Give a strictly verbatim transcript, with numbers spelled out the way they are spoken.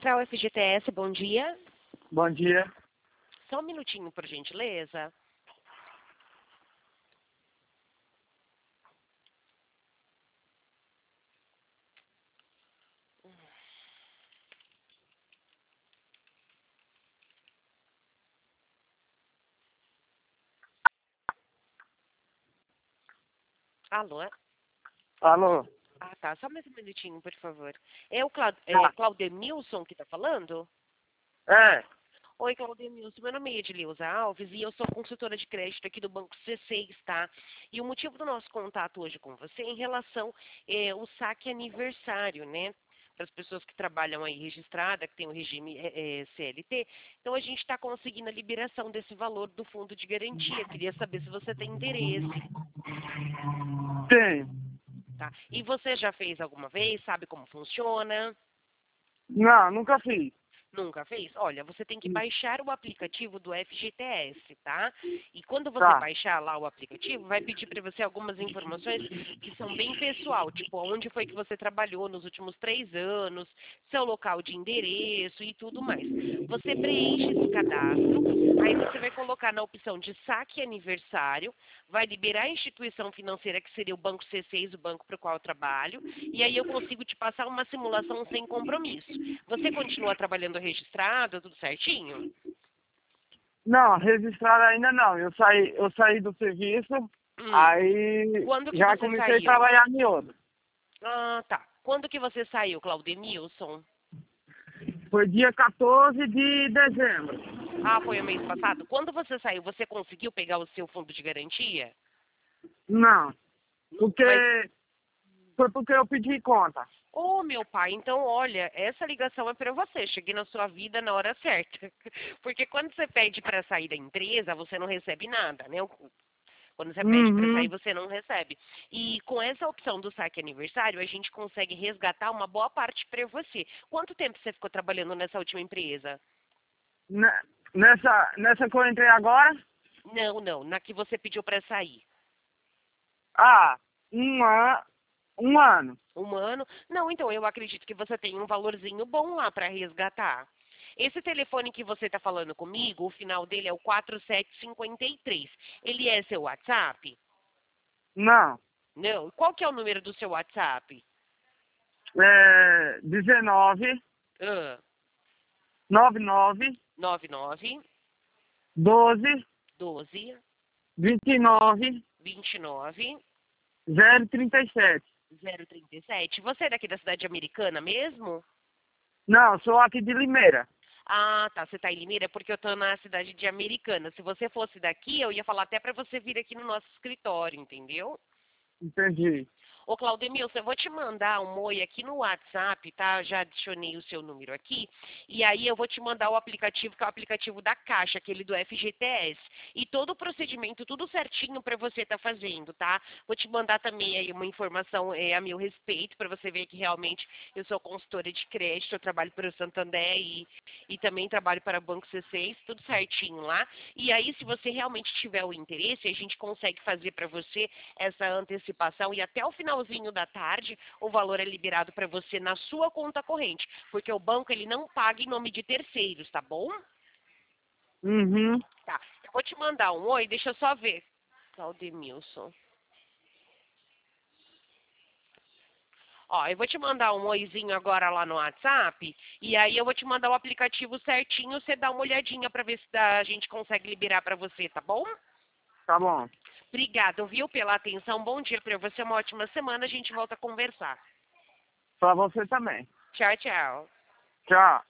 Central F G T S, bom dia. Bom dia. Só um minutinho, por gentileza. Alô? Alô? Ah, tá. Só mais um minutinho, por favor. É o Clau é, Ah. Claudemilson que está falando? É. Oi, Claudemilson. Meu nome é Edileuza Alves e eu sou consultora de crédito aqui do Banco C seis, tá? E o motivo do nosso contato hoje com você é em relação é, ao saque aniversário, né? Para as pessoas que trabalham aí registrada, que tem o regime é, é, C L T. Então, a gente está conseguindo a liberação desse valor do fundo de garantia. Queria saber se você tem interesse, Tem. tá? E você já fez alguma vez? Sabe como funciona? Não, nunca fiz. Nunca fez? Olha, você tem que baixar o aplicativo do F G T S, tá? E quando você Tá. baixar lá o aplicativo, vai pedir para você algumas informações que são bem pessoal, tipo onde foi que você trabalhou nos últimos três anos, seu local de endereço e tudo mais. Você preenche esse cadastro, aí você vai colocar na opção de saque aniversário, vai liberar a instituição financeira que seria o Banco C seis, o banco para o qual eu trabalho, e aí eu consigo te passar uma simulação sem compromisso. Você continua trabalhando registrado, tudo certinho? Não, registrado ainda não. Eu saí, eu saí do serviço, Hum. aí Quando que já você comecei a saiu? trabalhar em outro. Ah, tá. Quando que você saiu, Claudemilson? Foi dia quatorze de dezembro. Ah, foi o mês passado? Quando você saiu, você conseguiu pegar o seu fundo de garantia? Não, porque Mas, foi porque eu pedi conta. ô meu pai, então olha, essa ligação é para você. Cheguei na sua vida na hora certa. Porque quando você pede para sair da empresa, você não recebe nada, né? Quando você pede para sair, Uhum. você não recebe. E com essa opção do saque aniversário, a gente consegue resgatar uma boa parte para você. Quanto tempo você ficou trabalhando nessa última empresa? Ne- Nessa, nessa que eu entrei agora? Não, não, na que você pediu para sair. Ah, um, an, um ano. Um ano? Não, então eu acredito que você tem um valorzinho bom lá para resgatar. Esse telefone que você está falando comigo, o final dele é o quatro sete cinco três. Ele é seu WhatsApp? Não. Não. Qual que é o número do seu WhatsApp? É dezenove, Ah, noventa e nove, nove nove doze, doze vinte e nove, vinte e nove zero trinta e sete. zero trinta e sete. Você é daqui da cidade americana mesmo? Não, sou aqui de Limeira. Ah, tá. Você tá em Limeira? É porque eu tô na cidade de Americana. Se você fosse daqui, eu ia falar até para você vir aqui no nosso escritório, entendeu? Entendi. Ô, Claudemilson, eu vou te mandar um oi aqui no WhatsApp, tá? Já adicionei o seu número aqui. E aí eu vou te mandar o aplicativo, que é o aplicativo da Caixa, aquele do F G T S. E todo o procedimento, tudo certinho para você estar fazendo, tá? Vou te mandar também aí uma informação é, a meu respeito, para você ver que realmente eu sou consultora de crédito, eu trabalho para o Santander e, e também trabalho para o Banco C seis, tudo certinho lá. E aí, se você realmente tiver o interesse, a gente consegue fazer para você essa antecipação e até o finalzinho da tarde o valor é liberado para você na sua conta corrente, porque o banco ele não paga em nome de terceiros, tá bom? Uhum. Tá. Eu vou te mandar um oi, deixa eu só ver. Claudemilson. Ó, eu vou te mandar um oizinho agora lá no WhatsApp e aí eu vou te mandar o aplicativo certinho, você dá uma olhadinha para ver se dá- a gente consegue liberar para você, tá bom? Tá bom. Obrigada, viu, pela atenção. Bom dia para você, uma ótima semana. A gente volta a conversar. Pra você também. Tchau, tchau. Tchau.